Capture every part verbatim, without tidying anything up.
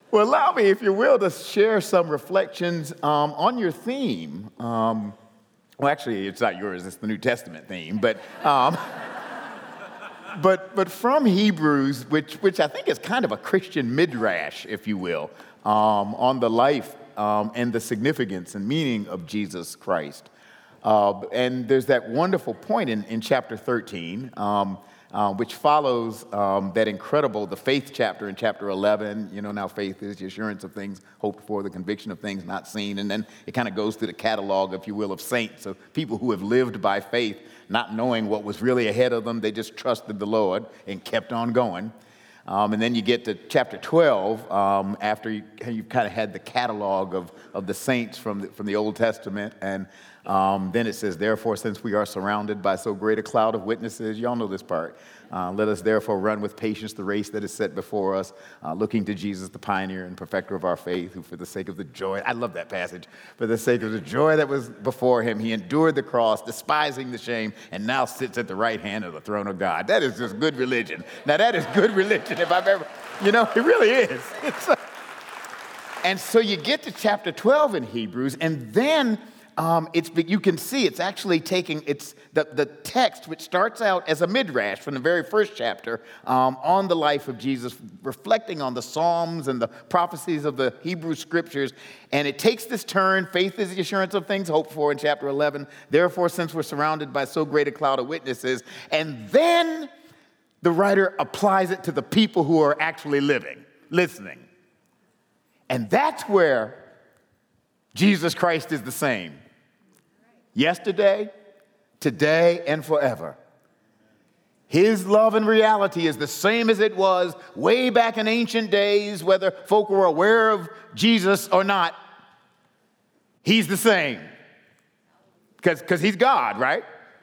Well, allow me, if you will, to share some reflections um, on your theme. Um, well, actually, it's not yours, it's the New Testament theme, but um, but but from Hebrews, which which I think is kind of a Christian midrash, if you will, um, on the life um, and the significance and meaning of Jesus Christ. Uh, and there's that wonderful point in, in chapter thirteen, um, uh, which follows um, that incredible, the faith chapter in chapter eleven. You know, now faith is the assurance of things hoped for, the conviction of things not seen. And then it kind of goes through the catalog, if you will, of saints, of people who have lived by faith, not knowing what was really ahead of them. They just trusted the Lord and kept on going. Um, and then you get to chapter twelve, um, after you, you've kind of had the catalog of, of the saints from the, from the Old Testament. And um, then it says, therefore, since we are surrounded by so great a cloud of witnesses, y'all know this part, uh, let us therefore run with patience the race that is set before us, uh, looking to Jesus, the pioneer and perfecter of our faith, who for the sake of the joy, I love that passage, for the sake of the joy that was before him, he endured the cross, despising the shame, and now sits at the right hand of the throne of God. That is just good religion. Now, that is good religion if I've ever, you know, it really is. It's a, and so you get to chapter twelve in Hebrews, and then Um, it's, you can see it's actually taking, it's the, the text, which starts out as a midrash from the very first chapter, um, on the life of Jesus, reflecting on the Psalms and the prophecies of the Hebrew Scriptures. And it takes this turn. Faith is the assurance of things hoped for in chapter eleven. Therefore, since we're surrounded by so great a cloud of witnesses. And then the writer applies it to the people who are actually living, listening. And that's where Jesus Christ is the same. Yesterday, today, and forever. His love and reality is the same as it was way back in ancient days, whether folk were aware of Jesus or not. He's the same. Because because he's God, right?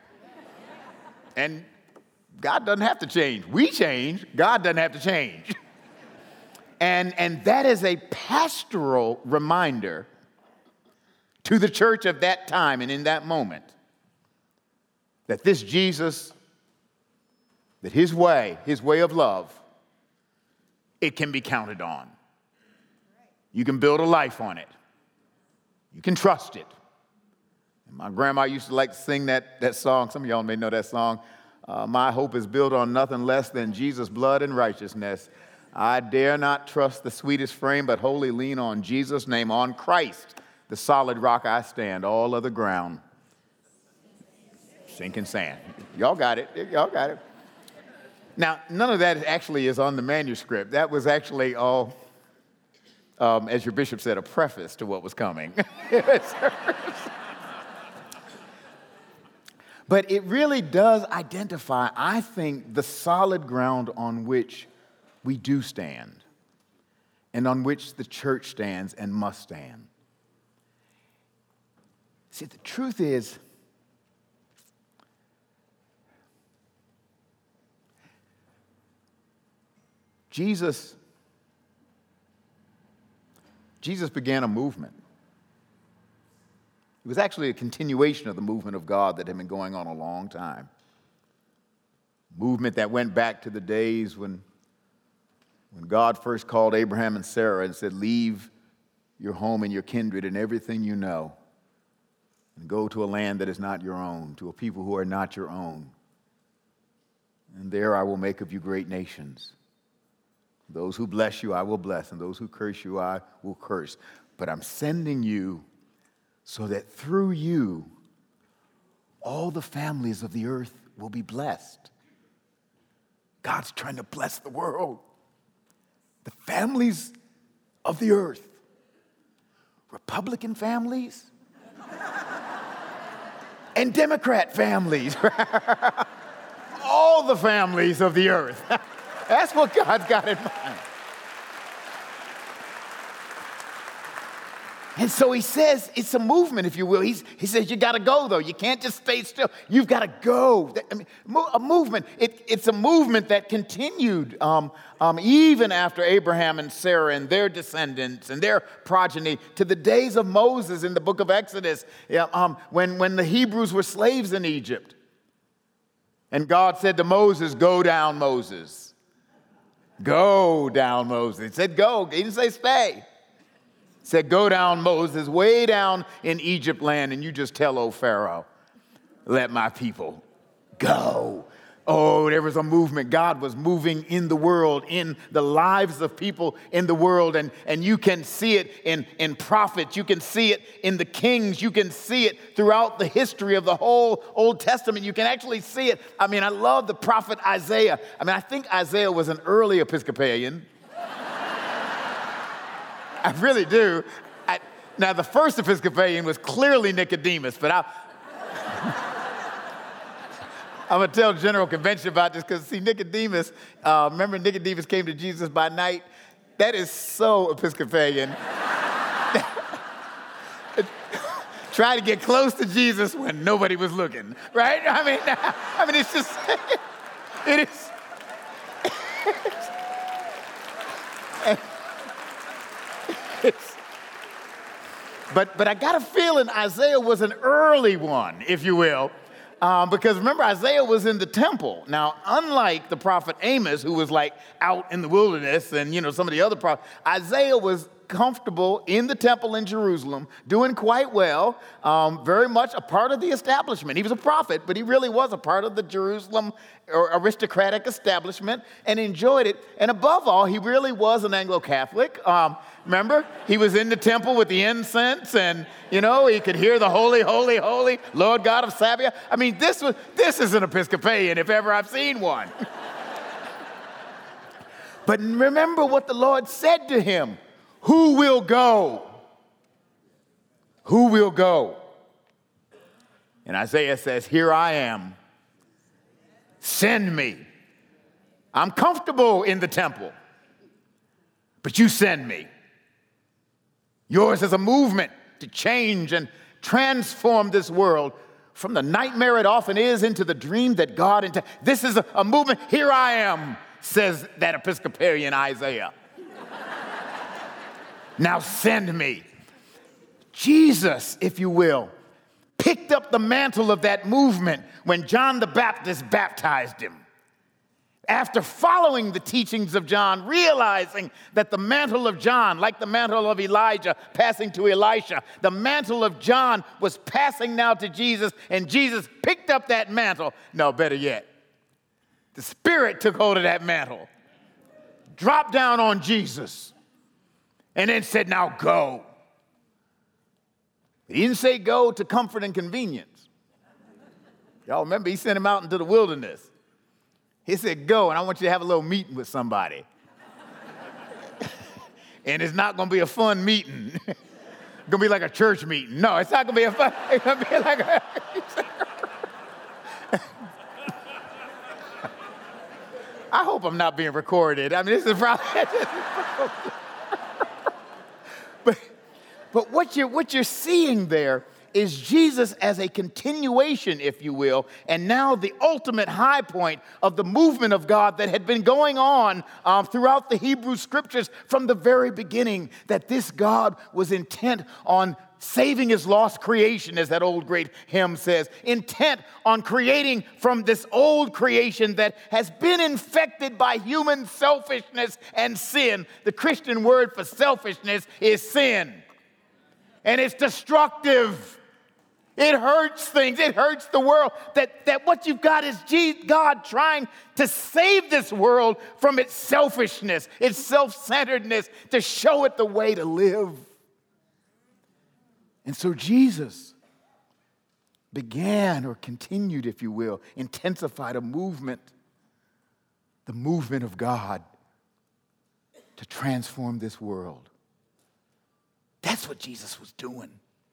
And God doesn't have to change. We change. God doesn't have to change. And, and that is a pastoral reminder to the church of that time and in that moment, that this Jesus, that his way, his way of love, it can be counted on. You can build a life on it. You can trust it. And my grandma used to like to sing that, that song. Some of y'all may know that song. Uh, my hope is built on nothing less than Jesus' blood and righteousness. I dare not trust the sweetest frame, but wholly lean on Jesus' name, on Christ. The solid rock I stand, all other ground, sinking sand. Y'all got it. Y'all got it. Now, none of that actually is on the manuscript. That was actually all, um, as your bishop said, a preface to what was coming. But it really does identify, I think, the solid ground on which we do stand and on which the church stands and must stand. See, the truth is, Jesus, Jesus began a movement. It was actually a continuation of the movement of God that had been going on a long time. Movement that went back to the days when, when God first called Abraham and Sarah and said, leave your home and your kindred and everything you know, and go to a land that is not your own, to a people who are not your own. And there I will make of you great nations. Those who bless you, I will bless, and those who curse you, I will curse. But I'm sending you so that through you, all the families of the earth will be blessed. God's trying to bless the world. The families of the earth. Republican families, and Democrat families. All the families of the earth. That's what God's got in mind. And so he says it's a movement, if you will. He's, he says you got to go, though. You can't just stay still. You've got to go. I mean, a movement. It, it's a movement that continued um, um, even after Abraham and Sarah and their descendants and their progeny to the days of Moses in the book of Exodus, yeah, um, when, when the Hebrews were slaves in Egypt. And God said to Moses, go down, Moses. Go down, Moses. He said go. He didn't say stay. He said go down, Moses, way down in Egypt land, and you just tell old Pharaoh, let my people go. Oh, there was a movement. God was moving in the world, in the lives of people in the world. And, and you can see it in, in prophets. You can see it in the kings. You can see it throughout the history of the whole Old Testament. You can actually see it. I mean, I love the prophet Isaiah. I mean, I think Isaiah was an early Episcopalian. I really do. I, now, the first Episcopalian was clearly Nicodemus, but I... I'm going to tell General Convention about this because, see, Nicodemus, uh, remember Nicodemus came to Jesus by night? That is so Episcopalian. Try to get close to Jesus when nobody was looking, right? I mean, I mean, it's just, it is. It's, but, but I got a feeling Isaiah was an early one, if you will. Um, because remember, Isaiah was in the temple. Now, unlike the prophet Amos, who was like out in the wilderness and, you know, some of the other prophets, Isaiah was comfortable in the temple in Jerusalem, doing quite well, um, very much a part of the establishment. He was a prophet, but he really was a part of the Jerusalem aristocratic establishment and enjoyed it. And above all, he really was an Anglo-Catholic. Um, remember, he was in the temple with the incense and, you know, he could hear the holy, holy, holy Lord God of Sabaoth. I mean, this was this is an Episcopalian if ever I've seen one. But remember what the Lord said to him. Who will go? Who will go? And Isaiah says, here I am. Send me. I'm comfortable in the temple, but you send me. Yours is a movement to change and transform this world from the nightmare it often is into the dream that God intended. This is a, a movement. Here I am, says that Episcopalian Isaiah. Now send me. Jesus, if you will, picked up the mantle of that movement when John the Baptist baptized him. After following the teachings of John, realizing that the mantle of John, like the mantle of Elijah passing to Elisha, the mantle of John was passing now to Jesus, and Jesus picked up that mantle. No, better yet, the Spirit took hold of that mantle, dropped down on Jesus, and then said, now go. He didn't say go to comfort and convenience. Y'all remember, he sent him out into the wilderness. He said, go, and I want you to have a little meeting with somebody. And it's not going to be a fun meeting. It's going to be like a church meeting. No, it's not going to be a fun, it's going to be like a... I hope I'm not being recorded. I mean, this is probably... But, but what you're, what you're seeing there is Jesus as a continuation, if you will, and now the ultimate high point of the movement of God that had been going on um, throughout the Hebrew Scriptures from the very beginning, that this God was intent on saving his lost creation, as that old great hymn says, intent on creating from this old creation that has been infected by human selfishness and sin. The Christian word for selfishness is sin. And it's destructive. It hurts things. It hurts the world. That, that what you've got is God trying to save this world from its selfishness, its self-centeredness, to show it the way to live. And so Jesus began, or continued, if you will, intensified a movement, the movement of God to transform this world. That's what Jesus was doing.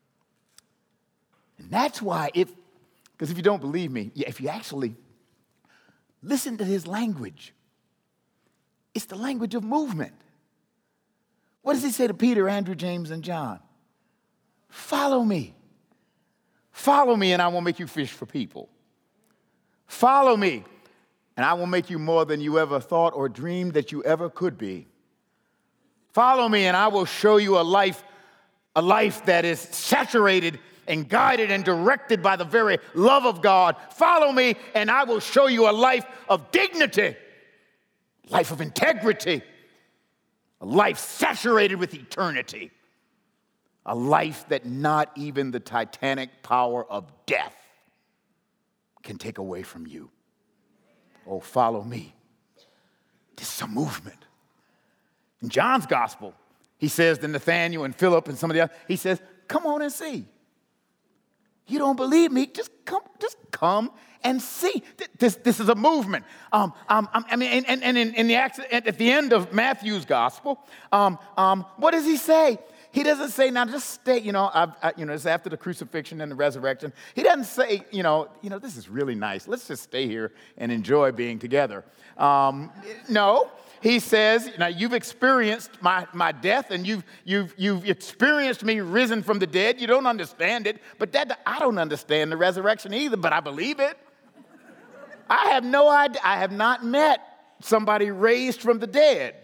And that's why, if, because if you don't believe me, if you actually listen to his language, it's the language of movement. What does he say to Peter, Andrew, James, and John? Follow me. Follow me, and I will make you fish for people. Follow me, and I will make you more than you ever thought or dreamed that you ever could be. Follow me, and I will show you a life, a life that is saturated and guided and directed by the very love of God. Follow me, and I will show you a life of dignity, life of integrity, a life saturated with eternity, a life that not even the titanic power of death can take away from you. Oh, follow me. This is a movement. In John's gospel, he says to Nathanael and Philip and some of the others, he says, come on and see. You don't believe me? Just come, just come and see. This, this is a movement. Um, um, I mean, and, and in, in the at the end of Matthew's gospel, um, um, what does he say? He doesn't say, now just stay, you know, I, I, you know, it's after the crucifixion and the resurrection. He doesn't say, you know, you know, this is really nice. Let's just stay here and enjoy being together. Um, no, he says, now you've experienced my, my death and you've, you've, you've experienced me risen from the dead. You don't understand it, but that I don't understand the resurrection either, but I believe it. I have no idea. I have not met somebody raised from the dead.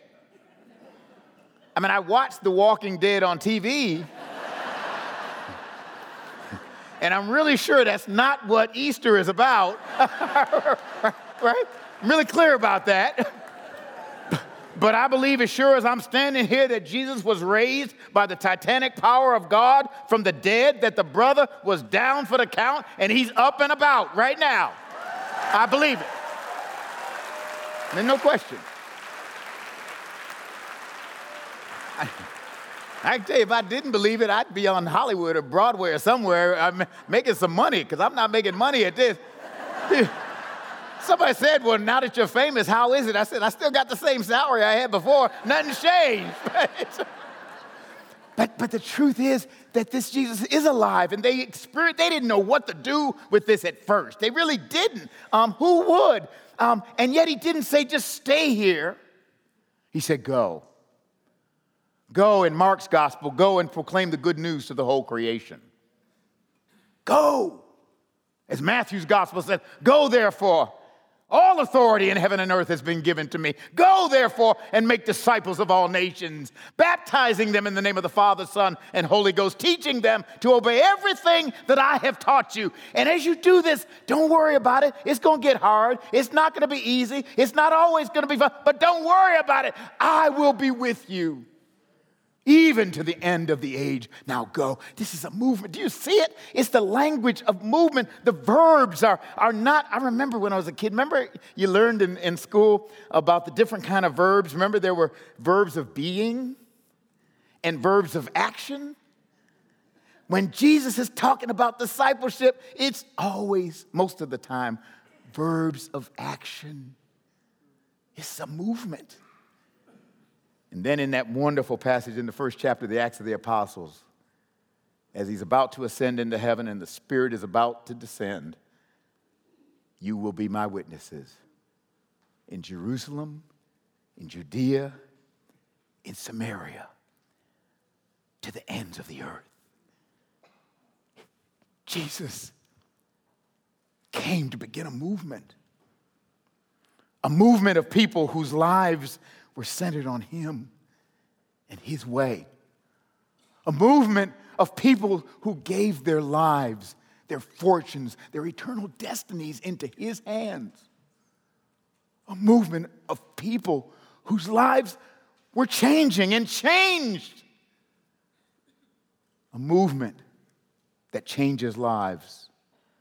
I mean, I watched The Walking Dead on T V, and I'm really sure that's not what Easter is about, right? I'm really clear about that. But I believe as sure as I'm standing here that Jesus was raised by the titanic power of God from the dead, that the brother was down for the count, and he's up and about right now. I believe it. There's no question. I, I can tell you, if I didn't believe it, I'd be on Hollywood or Broadway or somewhere I'm making some money, because I'm not making money at this. Somebody said, well, now that you're famous, how is it? I said, I still got the same salary I had before. Nothing's changed. But, but the truth is that this Jesus is alive, and they experienced, they didn't know what to do with this at first. They really didn't. Um, who would? Um, and yet he didn't say, just stay here. He said, go. Go in Mark's gospel, go and proclaim the good news to the whole creation. Go. As Matthew's gospel says, go therefore. All authority in heaven and earth has been given to me. Go therefore and make disciples of all nations, baptizing them in the name of the Father, Son, and Holy Ghost, teaching them to obey everything that I have taught you. And as you do this, don't worry about it. It's going to get hard. It's not going to be easy. It's not always going to be fun, but don't worry about it. I will be with you, even to the end of the age. Now go. This is a movement. Do you see it? It's the language of movement. The verbs are, are not, I remember when I was a kid, remember you learned in, in school about the different kind of verbs? Remember there were verbs of being and verbs of action? When Jesus is talking about discipleship, it's always, most of the time, verbs of action. It's a movement. And then in that wonderful passage in the first chapter of the Acts of the Apostles, as he's about to ascend into heaven and the Spirit is about to descend, you will be my witnesses in Jerusalem, in Judea, in Samaria, to the ends of the earth. Jesus came to begin a movement, a movement of people whose lives were centered on him and his way. A movement of people who gave their lives, their fortunes, their eternal destinies into his hands. A movement of people whose lives were changing and changed. A movement that changes lives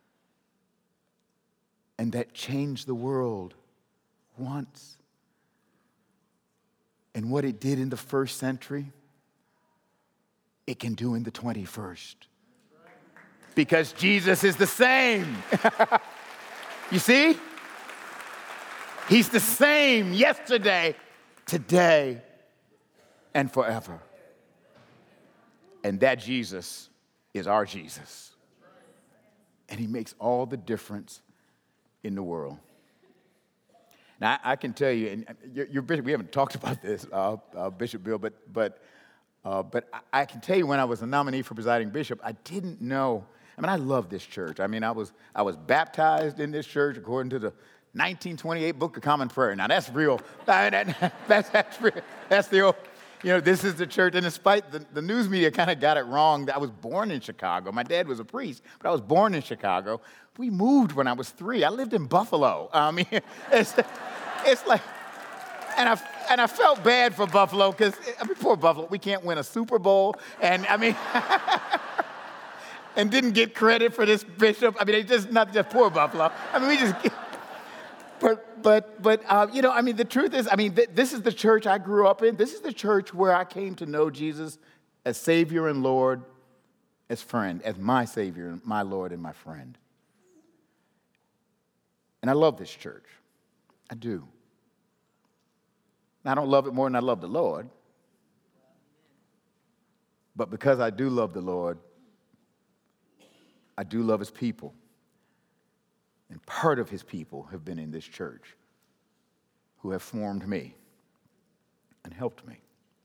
and that changed the world once. And what it did in the first century, it can do in the twenty-first. Because Jesus is the same. You see? He's the same yesterday, today, and forever. And that Jesus is our Jesus. And he makes all the difference in the world. Now, I can tell you, and your, your bishop, we haven't talked about this, uh, uh, Bishop Bill, but but uh, but I can tell you when I was a nominee for presiding bishop, I didn't know. I mean, I love this church. I mean, I was I was baptized in this church according to the nineteen twenty-eight Book of Common Prayer. Now, that's real. That, that's that's real. That's the old. You know, this is the church, and despite the, the news media kind of got it wrong, I was born in Chicago. My dad was a priest, but I was born in Chicago. We moved when I was three. I lived in Buffalo. I mean, it's, it's like, and I and I felt bad for Buffalo because, I mean, poor Buffalo, we can't win a Super Bowl. And I mean, and didn't get credit for this bishop. I mean, it's just not just poor Buffalo. I mean, we just, but, but, but, uh, you know, I mean, the truth is, I mean, th- this is the church I grew up in. This is the church where I came to know Jesus as Savior and Lord, as friend, as my Savior, my Lord, and my friend. And I love this church. I do. I don't love it more than I love the Lord. But because I do love the Lord, I do love his people. And part of his people have been in this church who have formed me and helped me.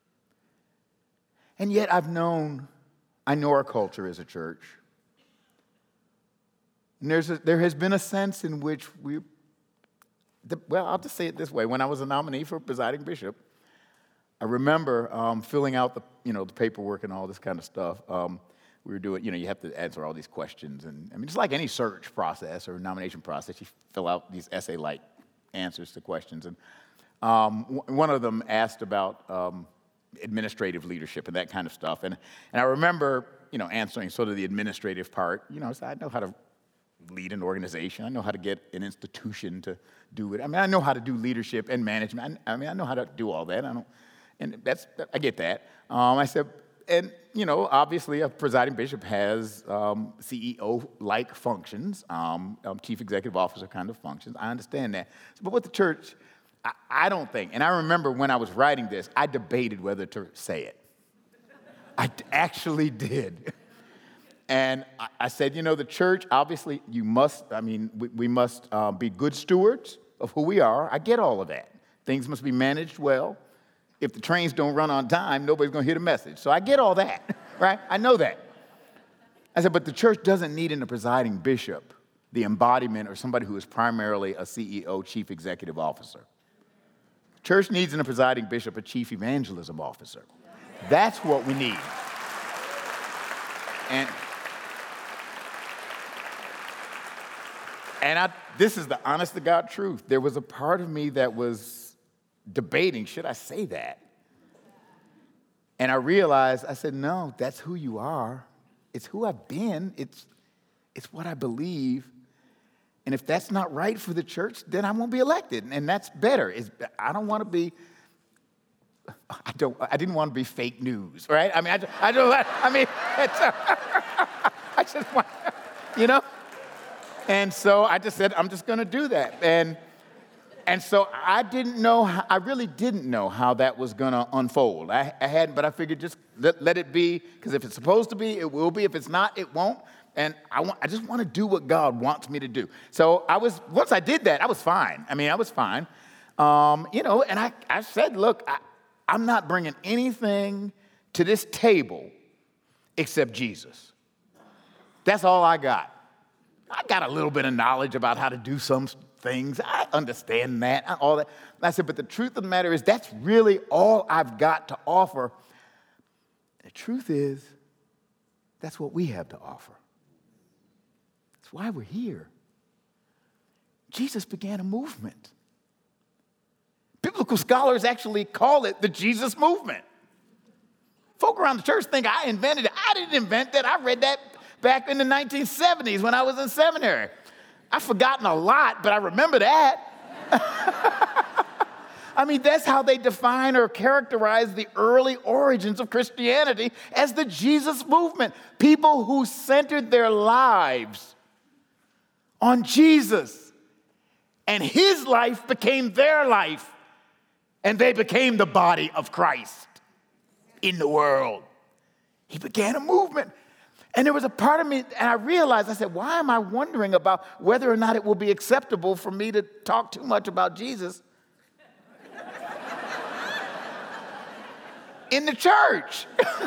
And yet I've known, I know our culture as a church. And there's a, there has been a sense in which we, the, well, I'll just say it this way. When I was a nominee for presiding bishop, I remember um, filling out the, you know, the paperwork and all this kind of stuff. Um, we were doing, you know, you have to answer all these questions. And I mean, it's like any search process or nomination process. You fill out these essay-like answers to questions. And um, w- one of them asked about um, administrative leadership and that kind of stuff. And, and I remember, you know, answering sort of the administrative part. You know, so I know how to lead an organization. I know how to get an institution to do it. I mean, I know how to do leadership and management. I, I mean, I know how to do all that. I don't, and that's, I get that. Um, I said, and, you know, obviously a presiding bishop has um, C E O-like functions, um, um, chief executive officer kind of functions. I understand that. But with the church, I, I don't think, and I remember when I was writing this, I debated whether to say it. I actually did. And I said, you know, the church, obviously, you must, I mean, we, we must uh, be good stewards of who we are. I get all of that. Things must be managed well. If the trains don't run on time, nobody's going to hear the message. So I get all that, right? I know that. I said, but the church doesn't need in a presiding bishop the embodiment or somebody who is primarily a C E O, chief executive officer. Church needs in a presiding bishop a chief evangelism officer. That's what we need. And... And I, this is the honest to God truth. There was a part of me that was debating, should I say that? And I realized, I said, no, that's who you are. It's who I've been. It's, it's what I believe. And if that's not right for the church, then I won't be elected. And that's better. It's, I don't want to be, I don't, I didn't want to be fake news, right? I mean, I, I don't, I mean, it's, I just want, you know? And so I just said, I'm just going to do that. And and so I didn't know, how, I really didn't know how that was going to unfold. I, I hadn't, but I figured just let, let it be, because if it's supposed to be, it will be. If it's not, it won't. And I, want, I just want to do what God wants me to do. So I was, once I did that, I was fine. I mean, I was fine. Um, you know, and I, I said, look, I, I'm not bringing anything to this table except Jesus. That's all I got. I got a little bit of knowledge about how to do some things. I understand that, all that. And I said, but the truth of the matter is that's really all I've got to offer. The truth is, that's what we have to offer. That's why we're here. Jesus began a movement. Biblical scholars actually call it the Jesus movement. Folk around the church think I invented it. I didn't invent that. I read that back in the nineteen seventies when I was in seminary. I've forgotten a lot, but I remember that. I mean, that's how they define or characterize the early origins of Christianity, as the Jesus movement. People who centered their lives on Jesus, and his life became their life, and they became the body of Christ in the world. He began a movement. And there was a part of me, and I realized, I said, why am I wondering about whether or not it will be acceptable for me to talk too much about Jesus in the church?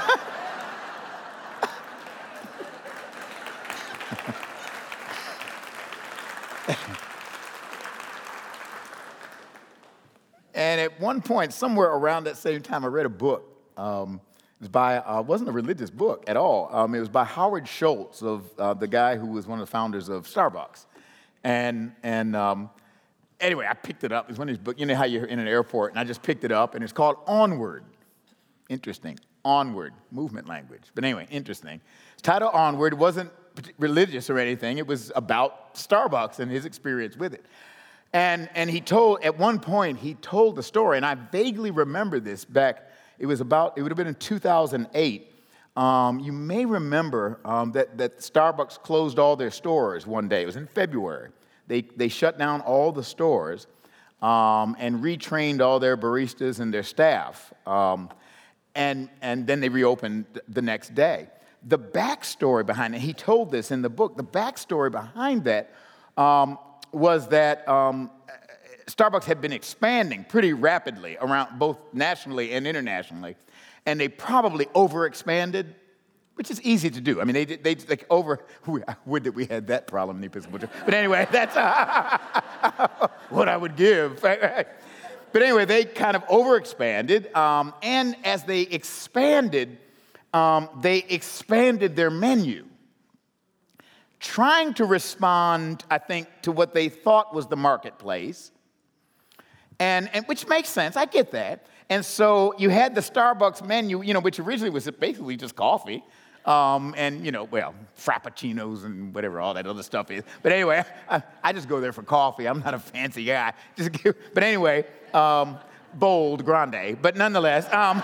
And at one point, somewhere around that same time, I read a book. Um, It was by, uh, wasn't a religious book at all. Um, it was by Howard Schultz, of uh, the guy who was one of the founders of Starbucks. And, and um, anyway, I picked it up. It's one of these books, you know how you're in an airport, and I just picked it up, and it's called Onward. Interesting. Onward, movement language. But anyway, interesting. It's titled Onward. It wasn't religious or anything. It was about Starbucks and his experience with it. And, and he told, at one point, he told the story, and I vaguely remember this back, it was about, it would have been in two thousand eight. Um, you may remember um, that, that Starbucks closed all their stores one day. It was in February. They, they shut down all the stores um, and retrained all their baristas and their staff. Um, and, and then they reopened the next day. The backstory behind it, he told this in the book, the backstory behind that um, was that um, Starbucks had been expanding pretty rapidly around both nationally and internationally, and they probably overexpanded, which is easy to do. I mean, they they like over. I would that we had that problem in the Episcopal Church. But anyway, that's uh, what I would give. But anyway, they kind of overexpanded, um, and as they expanded, um, they expanded their menu, trying to respond, I think, to what they thought was the marketplace, and and which makes sense. I get that. And so you had the Starbucks menu, you know, which originally was basically just coffee, um, and, you know, well, frappuccinos and whatever all that other stuff is. But anyway, I, I just go there for coffee. I'm not a fancy guy. Just give, but anyway, um, bold, grande. But nonetheless, um,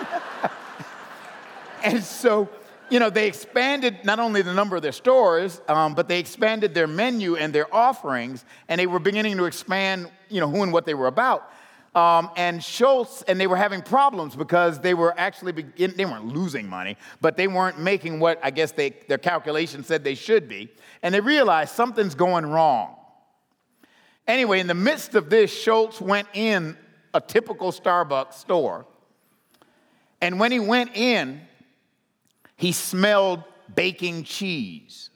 and so, you know, they expanded not only the number of their stores, um, but they expanded their menu and their offerings, and they were beginning to expand, you know, who and what they were about. Um, and Schultz, and they were having problems because they were actually, begin, they weren't losing money, but they weren't making what I guess they, their calculations said they should be. And they realized something's going wrong. Anyway, in the midst of this, Schultz went in a typical Starbucks store. And when he went in, he smelled baking cheese.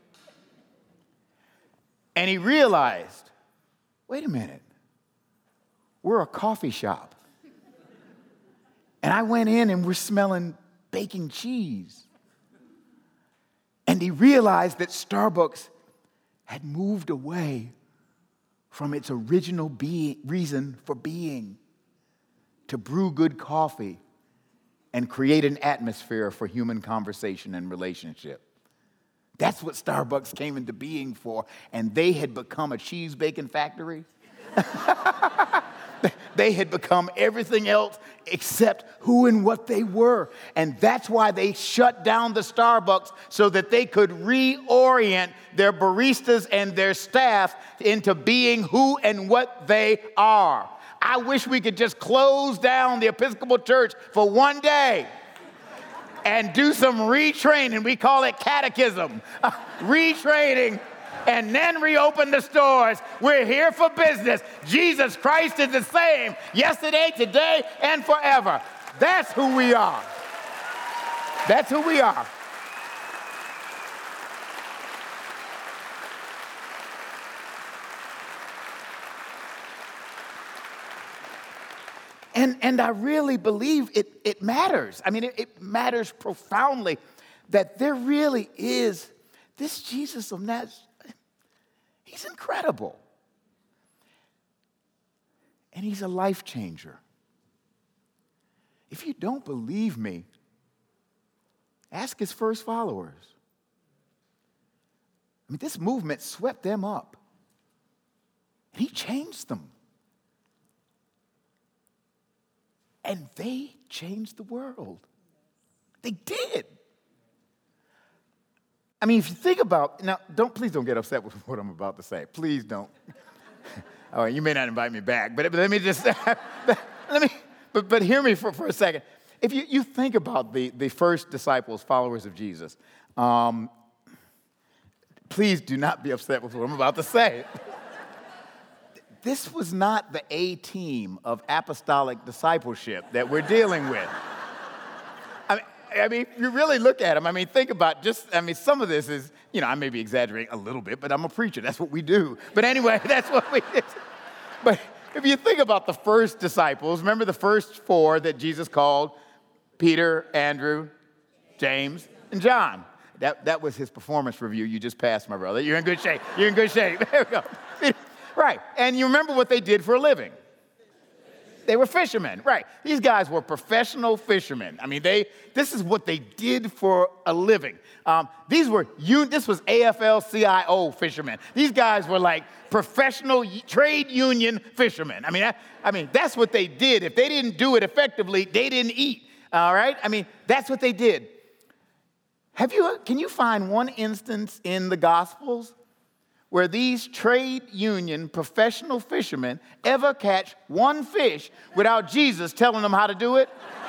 And he realized, wait a minute. We're a coffee shop. And I went in and we're smelling baking cheese. And he realized that Starbucks had moved away from its original be- reason for being, to brew good coffee and create an atmosphere for human conversation and relationship. That's what Starbucks came into being for. And they had become a cheese baking factory. They had become everything else except who and what they were. And that's why they shut down the Starbucks, so that they could reorient their baristas and their staff into being who and what they are. I wish we could just close down the Episcopal Church for one day and do some retraining. We call it catechism. Retraining. And then reopen the stores. We're here for business. Jesus Christ is the same yesterday, today, and forever. That's who we are. That's who we are. And, and I really believe it, it matters. I mean, it, it matters profoundly that there really is this Jesus of Nazareth. He's incredible. And he's a life changer. If you don't believe me, ask his first followers. I mean, this movement swept them up. And he changed them. And they changed the world. They did. I mean, if you think about, now, don't, please don't get upset with what I'm about to say. Please don't. All right, you may not invite me back, but, but let me just, let me, but, but hear me for, for a second. If you, you think about the, the first disciples, followers of Jesus, um, please do not be upset with what I'm about to say. This was not the A team of apostolic discipleship that we're dealing with. I mean, I mean, if you really look at them, I mean, think about just, I mean, some of this is, you know, I may be exaggerating a little bit, but I'm a preacher. That's what we do. But anyway, that's what we do. But if you think about the first disciples, remember the first four that Jesus called? Peter, Andrew, James, and John. That, that was his performance review. You just passed, my brother. You're in good shape. You're in good shape. There we go. right. And you remember what they did for a living. They were fishermen, right. These guys were professional fishermen. I mean, they. This is what they did for a living. Um, these were, this was A F L C I O fishermen. These guys were like professional trade union fishermen. I mean, I, I mean, that's what they did. If they didn't do it effectively, they didn't eat, all right? I mean, that's what they did. Have you, can you find one instance in the Gospels where these trade union professional fishermen ever catch one fish without Jesus telling them how to do it?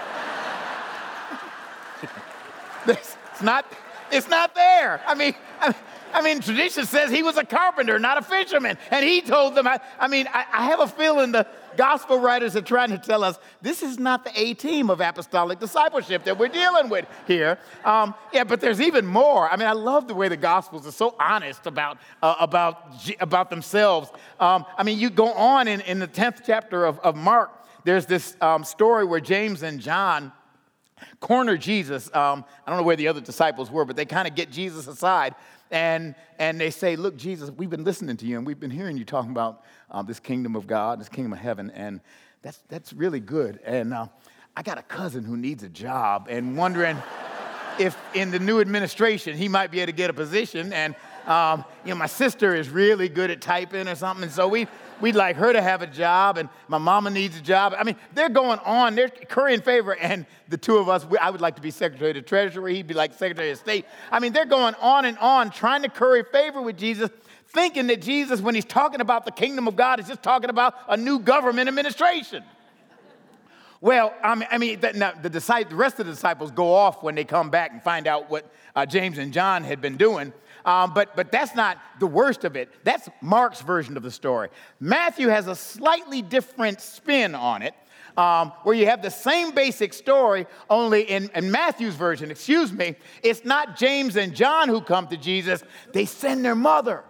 it's not, it's not there. I mean, I, I mean, tradition says he was a carpenter, not a fisherman. And he told them, I, I mean, I, I have a feeling the gospel writers are trying to tell us this is not the A-team of apostolic discipleship that we're dealing with here. Um, yeah, but there's even more. I mean, I love the way the Gospels are so honest about uh, about about themselves. Um, I mean, you go on in, in the tenth chapter of, of Mark, there's this um, story where James and John corner Jesus. Um, I don't know where the other disciples were, but they kind of get Jesus aside. And and they say, look, Jesus, we've been listening to you, and we've been hearing you talking about uh, this kingdom of God, this kingdom of heaven, and that's that's really good. And uh, I got a cousin who needs a job, and wondering if in the new administration he might be able to get a position. And um, you know, my sister is really good at typing or something, and so we we'd like her to have a job, and my mama needs a job. I mean, they're going on, they're currying favor, and the two of us, we, I would like to be Secretary of the Treasury, he'd be like Secretary of State. I mean, they're going on and on, trying to curry favor with Jesus, thinking that Jesus, when he's talking about the kingdom of God, is just talking about a new government administration. Well, I mean, I mean the, now, the, disciples, the rest of the disciples go off when they come back and find out what uh, James and John had been doing. Um, but, but that's not the worst of it. That's Mark's version of the story. Matthew has a slightly different spin on it, um, where you have the same basic story, only in, in Matthew's version, excuse me, it's not James and John who come to Jesus. They send their mother.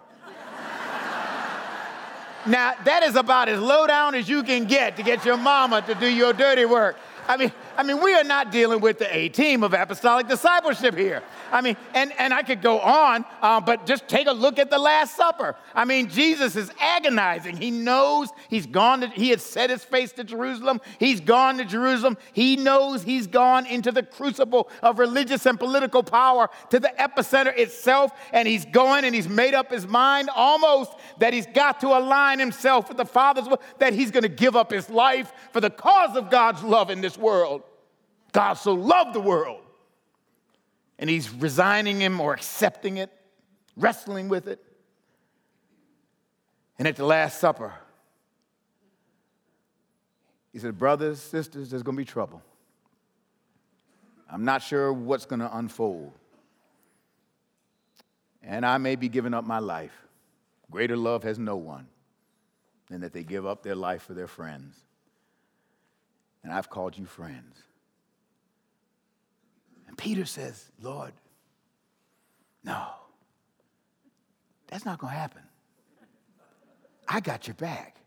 Now, that is about as low down as you can get to get your mama to do your dirty work. I mean, I mean, we are not dealing with the A-team of apostolic discipleship here. I mean, and, and I could go on, uh, but just take a look at the Last Supper. I mean, Jesus is agonizing. He knows he's gone to, he had set his face to Jerusalem. He's gone to Jerusalem. He knows he's gone into the crucible of religious and political power, to the epicenter itself, and he's going and he's made up his mind almost that he's got to align himself with the Father's will, that he's going to give up his life for the cause of God's love in this world. God so loved the world. And he's resigning him or accepting it, wrestling with it. And at the Last Supper, he said, brothers, sisters, there's going to be trouble. I'm not sure what's going to unfold. And I may be giving up my life. Greater love has no one than that they give up their life for their friends. And I've called you friends. And Peter says, Lord, no, that's not going to happen. I got your back.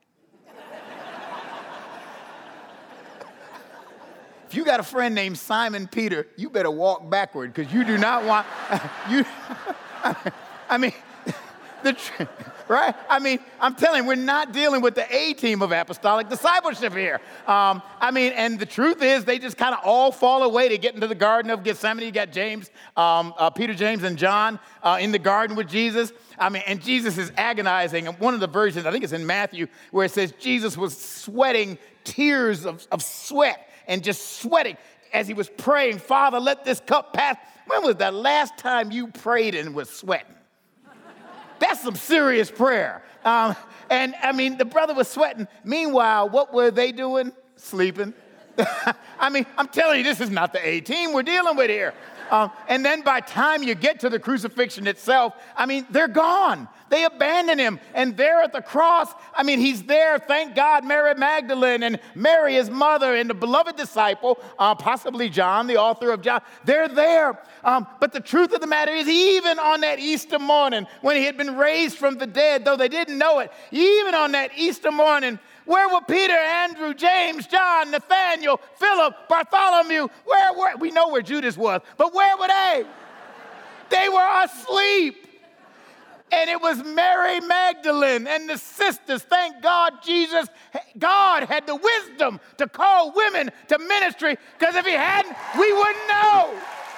If you got a friend named Simon Peter, you better walk backward, because you do not want, you, I mean, the right? I mean, I'm telling you, we're not dealing with the A-team of apostolic discipleship here. Um, I mean, and the truth is, they just kind of all fall away to get into the Garden of Gethsemane. You got James, um, uh, Peter, James, and John uh, in the garden with Jesus. I mean, and Jesus is agonizing. And one of the versions, I think it's in Matthew, where it says Jesus was sweating tears of, of sweat and just sweating as he was praying, Father, let this cup pass. When was the last time you prayed and was sweating? That's some serious prayer. Um, and, I mean, the brother was sweating. Meanwhile, what were they doing? Sleeping. I mean, I'm telling you, this is not the A-team we're dealing with here. Um, and then by the time you get to the crucifixion itself, I mean, they're gone. They abandon him. And there at the cross, I mean, he's there, thank God, Mary Magdalene and Mary, his mother, and the beloved disciple, uh, possibly John, the author of John, they're there. Um, but the truth of the matter is, even on that Easter morning, when he had been raised from the dead, though they didn't know it, even on that Easter morning, where were Peter, Andrew, James, John, Nathaniel, Philip, Bartholomew? Where were, we know where Judas was, but where were they? They were asleep. And it was Mary Magdalene and the sisters. Thank God Jesus, God had the wisdom to call women to ministry, because if he hadn't, we wouldn't know.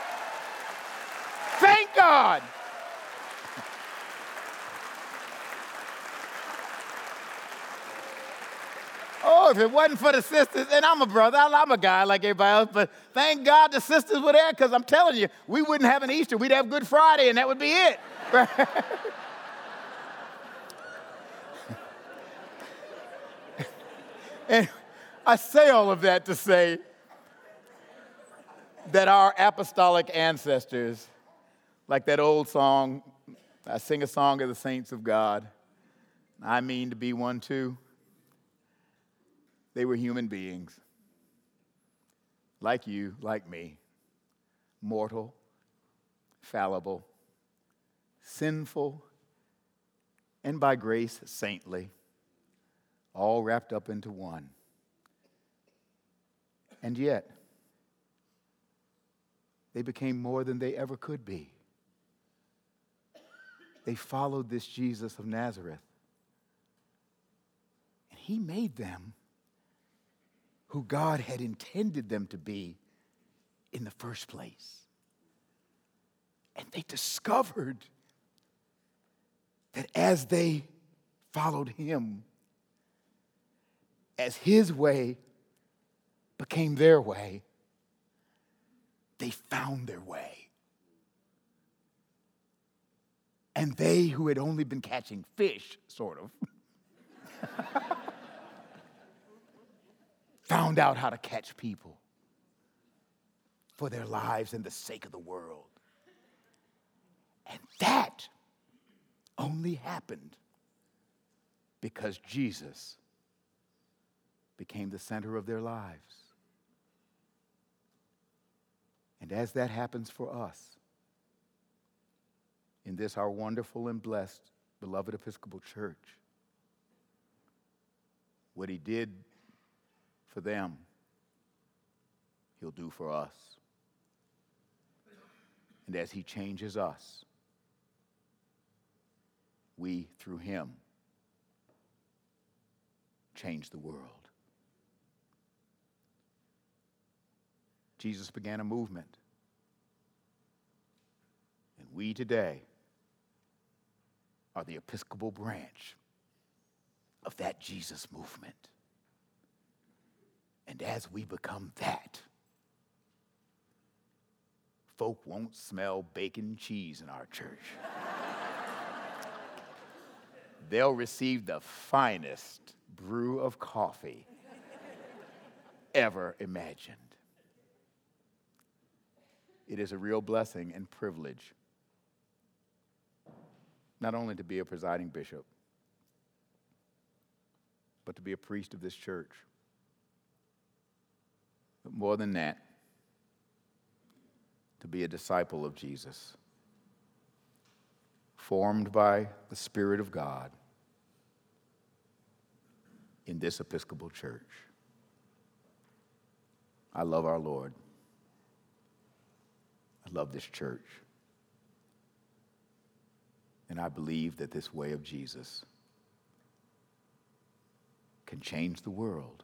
Thank God. Oh, if it wasn't for the sisters, and I'm a brother, I'm a guy like everybody else, but thank God the sisters were there, because I'm telling you, we wouldn't have an Easter. We'd have Good Friday, and that would be it. And I say all of that to say that our apostolic ancestors, like that old song, I sing a song of the saints of God, I mean to be one too. They were human beings, like you, like me, mortal, fallible, sinful, and by grace saintly, all wrapped up into one. And yet, they became more than they ever could be. They followed this Jesus of Nazareth, and he made them who God had intended them to be in the first place. And they discovered that as they followed him, as his way became their way, they found their way. And they who had only been catching fish, sort of, found out how to catch people for their lives and the sake of the world. And that only happened because Jesus became the center of their lives. And as that happens for us, in this our wonderful and blessed, beloved Episcopal Church, what he did for them, he'll do for us. And as he changes us, we, through him, change the world. Jesus began a movement. And we today are the Episcopal branch of that Jesus movement. And as we become that, folk won't smell bacon and cheese in our church. They'll receive the finest brew of coffee ever imagined. It is a real blessing and privilege not only to be a presiding bishop, but to be a priest of this church. But more than that, to be a disciple of Jesus, formed by the Spirit of God in this Episcopal church. I love our Lord. I love this church. And I believe that this way of Jesus can change the world.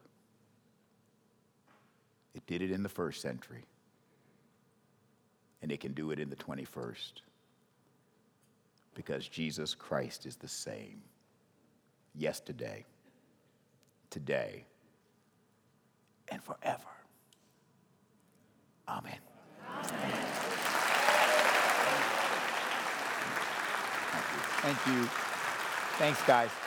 It did it in the first century, and it can do it in the twenty-first, because Jesus Christ is the same yesterday, today, and forever. Amen. Amen. Thank you. Thank you. Thanks, guys.